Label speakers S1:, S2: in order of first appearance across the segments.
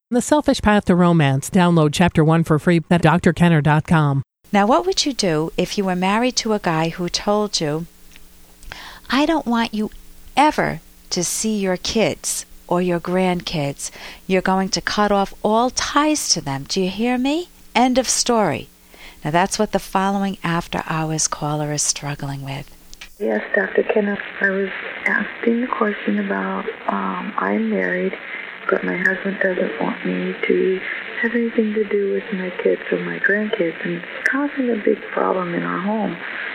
S1: The Selfish Path to Romance. Download Chapter 1 for free at drkenner.com.
S2: Now, what would you do if you were married to a guy who told you, I don't want you ever to see your kids or your grandkids. You're going to cut off all ties to them. Do you hear me? End of story. Now, that's what the following After Hours caller is struggling with.
S3: Yes, Dr. Kenneth, I was asking the question about I'm married, but my husband doesn't want me to have anything to do with my kids or my grandkids, and it's causing a big problem in our home.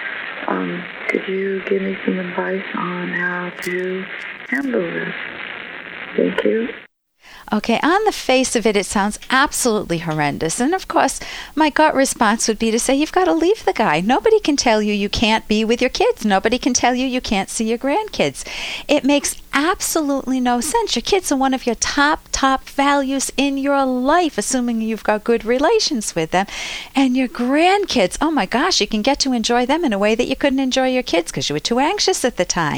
S3: Could you give me some advice on how to handle this? Thank you.
S2: Okay, on the face of it, it sounds absolutely horrendous. And of course, my gut response would be to say, you've got to leave the guy. Nobody can tell you you can't be with your kids. Nobody can tell you you can't see your grandkids. It makes absolutely no sense. Your kids are one of your top values in your life, assuming you've got good relations with them. And your grandkids, oh my gosh, you can get to enjoy them in a way that you couldn't enjoy your kids because you were too anxious at the time.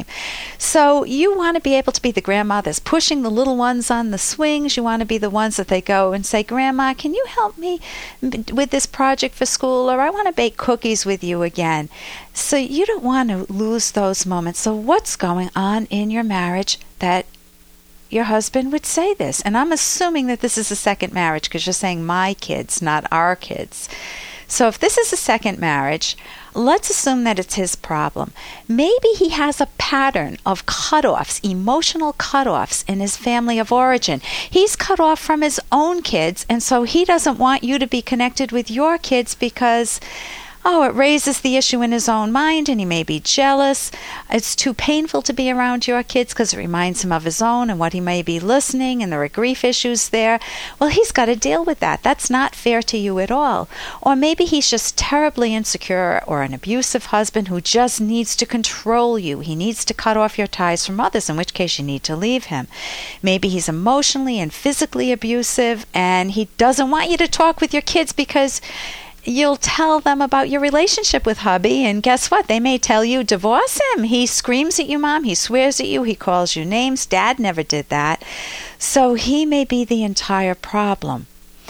S2: So you want to be able to be the grandma that's pushing the little ones on the swings. You want to be the ones that they go and say, Grandma, can you help me with this project for school? Or I want to bake cookies with you again. So you don't want to lose those moments. So what's going on in your marriage that your husband would say this? And I'm assuming that this is a second marriage because you're saying my kids, not our kids. So if this is a second marriage, let's assume that it's his problem. Maybe he has a pattern of cutoffs, emotional cutoffs in his family of origin. He's cut off from his own kids, and so he doesn't want you to be connected with your kids because it raises the issue in his own mind, and he may be jealous. It's too painful to be around your kids because it reminds him of his own and what he may be listening, and there are grief issues there. Well, he's got to deal with that. That's not fair to you at all. Or maybe he's just terribly insecure or an abusive husband who just needs to control you. He needs to cut off your ties from others, in which case you need to leave him. Maybe he's emotionally and physically abusive, and he doesn't want you to talk with your kids because you'll tell them about your relationship with hubby, and guess what? They may tell you, divorce him. He screams at you, Mom. He swears at you. He calls you names. Dad never did that. So he may be the entire problem.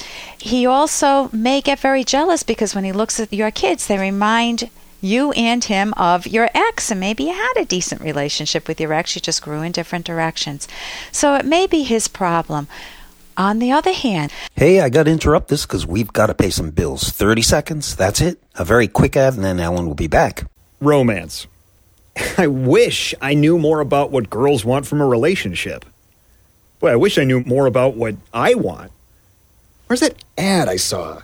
S2: He also may get very jealous because when he looks at your kids, they remind you and him of your ex, and maybe you had a decent relationship with your ex. You just grew in different directions. So it may be his problem. On the other hand...
S4: Hey, I got to interrupt this because we've got to pay some bills. 30 seconds, that's it. A very quick ad, and then Ellen will be back.
S5: Romance. I wish I knew more about what girls want from a relationship. Boy, I wish I knew more about what I want. Where's that ad I saw?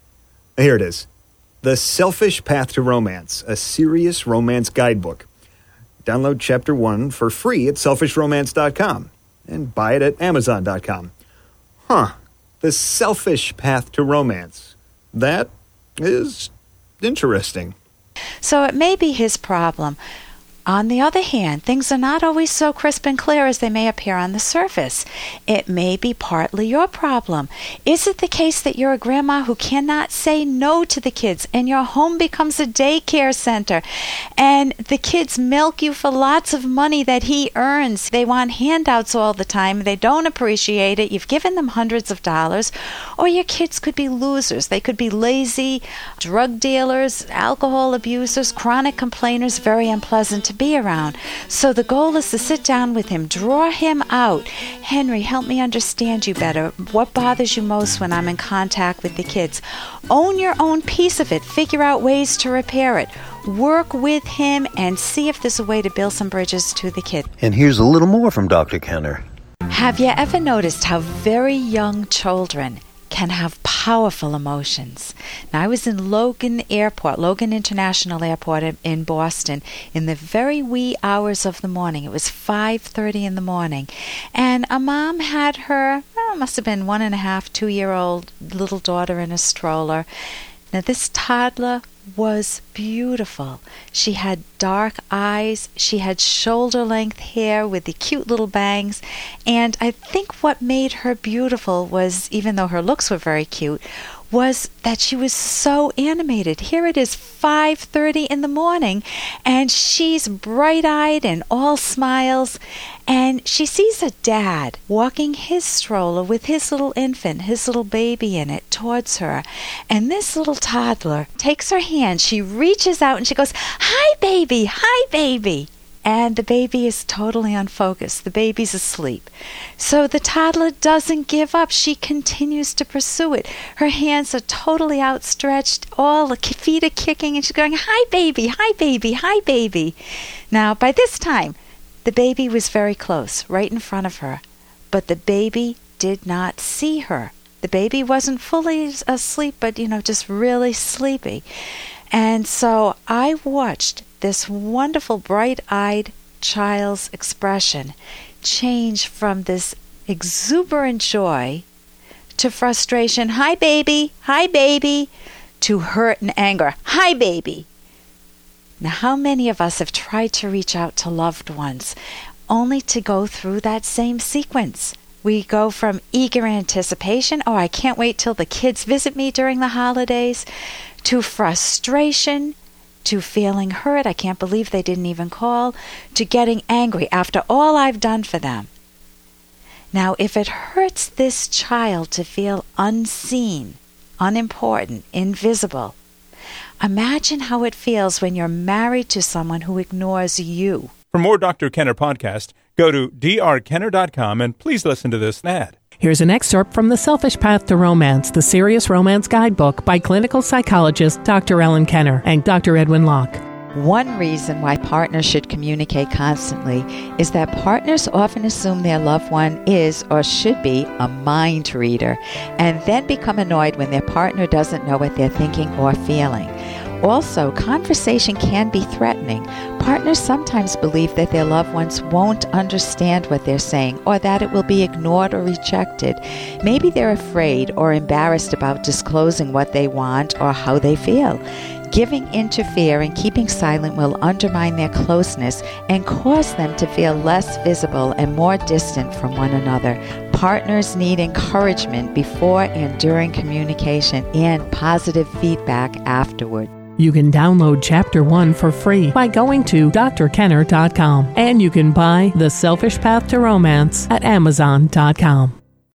S5: Here it is. The Selfish Path to Romance, a serious romance guidebook. Download Chapter 1 for free at selfishromance.com and buy it at amazon.com. The Selfish Path to Romance. That is interesting.
S2: So it may be his problem. On the other hand, things are not always so crisp and clear as they may appear on the surface. It may be partly your problem. Is it the case that you're a grandma who cannot say no to the kids and your home becomes a daycare center and the kids milk you for lots of money that he earns? They want handouts all the time. They don't appreciate it. You've given them hundreds of dollars. Or your kids could be losers. They could be lazy, drug dealers, alcohol abusers, chronic complainers, very unpleasant to be around. So the goal is to sit down with him, draw him out. Henry, help me understand you better. What bothers you most when I'm in contact with the kids? Own your own piece of it. Figure out ways to repair it. Work with him and see if there's a way to build some bridges to the kid.
S4: And here's a little more from Dr. Kenner.
S2: Have you ever noticed how very young children can have powerful emotions? Now, I was in Logan International Airport in Boston in the very wee hours of the morning. It was 5:30 in the morning. And a mom had her, must have been 1.5, 2-year-old little daughter in a stroller. Now, this toddler was beautiful. She had dark eyes. She had shoulder-length hair with the cute little bangs. And I think what made her beautiful was, even though her looks were very cute, was that she was so animated. Here it is 5:30 in the morning, and she's bright-eyed and all smiles, and she sees a dad walking his stroller with his little infant, his little baby in it, towards her. And this little toddler takes her hand, she reaches out and she goes, "Hi, baby, hi, baby." And the baby is totally unfocused. The baby's asleep. So the toddler doesn't give up. She continues to pursue it. Her hands are totally outstretched. All the feet are kicking, and she's going, "Hi, baby, hi, baby, hi, baby." Now, by this time, the baby was very close, right in front of her. But the baby did not see her. The baby wasn't fully asleep, but, just really sleepy. And so I watched this wonderful bright-eyed child's expression change from this exuberant joy to frustration, "Hi, baby, hi, baby," to hurt and anger, "Hi, baby." Now, how many of us have tried to reach out to loved ones only to go through that same sequence? We go from eager anticipation, "Oh, I can't wait till the kids visit me during the holidays," to frustration, to feeling hurt, "I can't believe they didn't even call," to getting angry after all I've done for them. Now, if it hurts this child to feel unseen, unimportant, invisible, imagine how it feels when you're married to someone who ignores you.
S6: For more Dr. Kenner podcast, go to drkenner.com and please listen to this ad.
S1: Here's an excerpt from The Selfish Path to Romance, the Serious Romance Guidebook by clinical psychologist Dr. Ellen Kenner and Dr. Edwin Locke.
S2: One reason why partners should communicate constantly is that partners often assume their loved one is or should be a mind reader, and then become annoyed when their partner doesn't know what they're thinking or feeling. Also, conversation can be threatening. Partners sometimes believe that their loved ones won't understand what they're saying, or that it will be ignored or rejected. Maybe they're afraid or embarrassed about disclosing what they want or how they feel. Giving in to fear and keeping silent will undermine their closeness and cause them to feel less visible and more distant from one another. Partners need encouragement before and during communication and positive feedback afterward.
S1: You can download Chapter 1 for free by going to drkenner.com. And you can buy The Selfish Path to Romance at amazon.com.